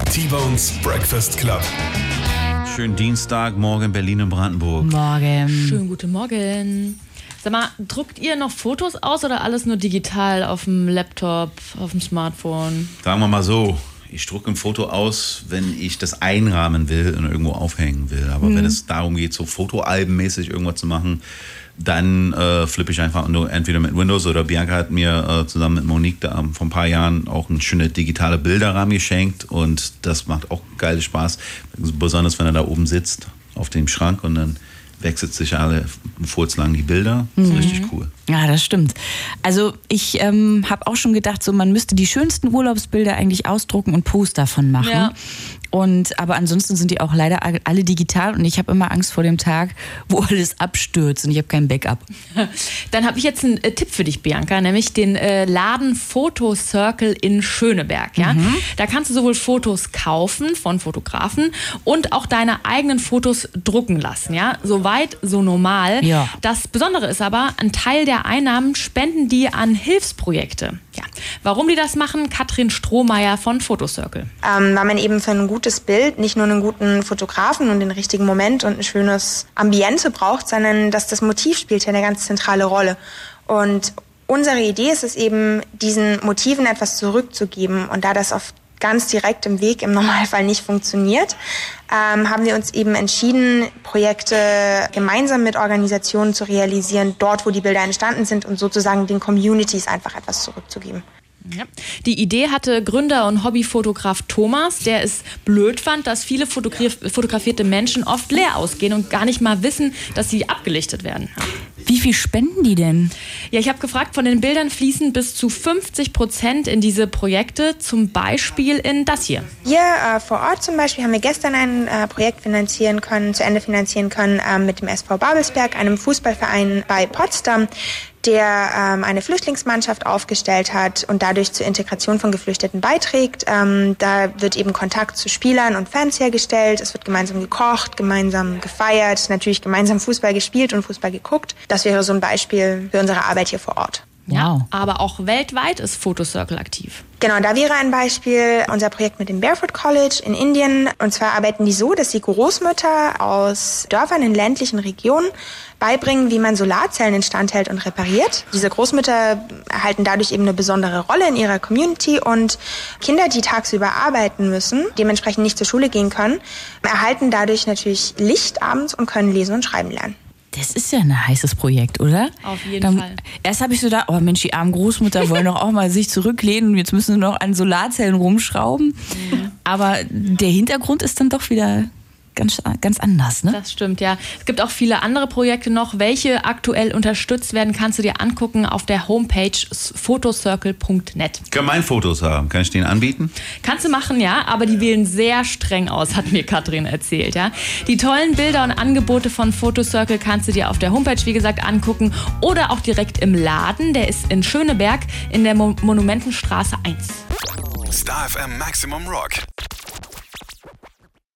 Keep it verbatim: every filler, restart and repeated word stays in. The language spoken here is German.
T-Bones Breakfast Club. Schönen Dienstag, morgen Berlin und Brandenburg. Morgen. Schönen guten Morgen. Sag mal, druckt ihr noch Fotos aus oder alles nur digital auf dem Laptop, auf dem Smartphone? Sagen wir mal so, ich drucke ein Foto aus, wenn ich das einrahmen will und irgendwo aufhängen will. Aber mhm. wenn es darum geht, so fotoalbenmäßig irgendwas zu machen, dann äh, flippe ich einfach nur entweder mit Windows oder Bianca hat mir äh, zusammen mit Monique da vor ein paar Jahren auch einen schönen digitale Bilderrahmen geschenkt und das macht auch geile Spaß, besonders wenn er da oben sitzt auf dem Schrank und dann wechselt sich alle furzlang die Bilder. Das ist mhm. richtig cool. Ja, das stimmt. Also ich ähm, habe auch schon gedacht, so man müsste die schönsten Urlaubsbilder eigentlich ausdrucken und Poster davon machen. Ja. Und, aber ansonsten sind die auch leider alle digital und ich habe immer Angst vor dem Tag, wo alles abstürzt und ich habe kein Backup. Dann habe ich jetzt einen äh, Tipp für dich, Bianca, nämlich den äh, Laden Photo Circle in Schöneberg. Ja? Mhm. Da kannst du sowohl Fotos kaufen von Fotografen und auch deine eigenen Fotos drucken lassen. Ja? So weit, so normal. Ja. Das Besondere ist aber, ein Teil der Einnahmen spenden die an Hilfsprojekte. Ja. Warum die das machen? Katrin Strohmeier von Photo Circle. Ähm, weil man eben für ein gutes Bild nicht nur einen guten Fotografen und den richtigen Moment und ein schönes Ambiente braucht, sondern dass das Motiv spielt ja eine ganz zentrale Rolle. Und unsere Idee ist es eben, diesen Motiven etwas zurückzugeben. Und da das auf ganz direktem Weg im Normalfall nicht funktioniert, ähm, haben wir uns eben entschieden, Projekte gemeinsam mit Organisationen zu realisieren, dort, wo die Bilder entstanden sind und sozusagen den Communities einfach etwas zurückzugeben. Ja. Die Idee hatte Gründer und Hobbyfotograf Thomas, der es blöd fand, dass viele fotografierte, fotografierte Menschen oft leer ausgehen und gar nicht mal wissen, dass sie abgelichtet werden. Wie viel spenden die denn? Ja, ich habe gefragt, von den Bildern fließen bis zu fünfzig Prozent in diese Projekte, zum Beispiel in das hier. Hier äh, vor Ort zum Beispiel haben wir gestern ein äh, Projekt finanzieren können, zu Ende finanzieren können äh, mit dem S V Babelsberg, einem Fußballverein bei Potsdam, der ähm, eine Flüchtlingsmannschaft aufgestellt hat und dadurch zur Integration von Geflüchteten beiträgt. Ähm, da wird eben Kontakt zu Spielern und Fans hergestellt. Es wird gemeinsam gekocht, gemeinsam gefeiert, natürlich gemeinsam Fußball gespielt und Fußball geguckt. Das wäre so ein Beispiel für unsere Arbeit hier vor Ort. Ja, wow. Aber auch weltweit ist Photo Circle aktiv. Genau, da wäre ein Beispiel unser Projekt mit dem Barefoot College in Indien. Und zwar arbeiten die so, dass sie Großmütter aus Dörfern in ländlichen Regionen beibringen, wie man Solarzellen instand hält und repariert. Diese Großmütter erhalten dadurch eben eine besondere Rolle in ihrer Community und Kinder, die tagsüber arbeiten müssen, dementsprechend nicht zur Schule gehen können, erhalten dadurch natürlich Licht abends und können lesen und schreiben lernen. Das ist ja ein heißes Projekt, oder? Auf jeden Dann, Fall. Erst habe ich so gedacht, oh Mensch, die armen Großmutter wollen doch auch mal sich zurücklehnen und jetzt müssen sie noch an Solarzellen rumschrauben. Mhm. Aber der Hintergrund ist dann doch wieder ganz, ganz anders, ne? Das stimmt, ja. Es gibt auch viele andere Projekte noch. Welche aktuell unterstützt werden, kannst du dir angucken auf der Homepage photocircle punkt net. Kann mein Fotos haben? Kann ich den anbieten? Kannst du machen, ja, aber die wählen sehr streng aus, hat mir Katrin erzählt, ja. Die tollen Bilder und Angebote von Photo Circle kannst du dir auf der Homepage, wie gesagt, angucken oder auch direkt im Laden. Der ist in Schöneberg in der Mo- Monumentenstraße eins. Star F M Maximum Rock.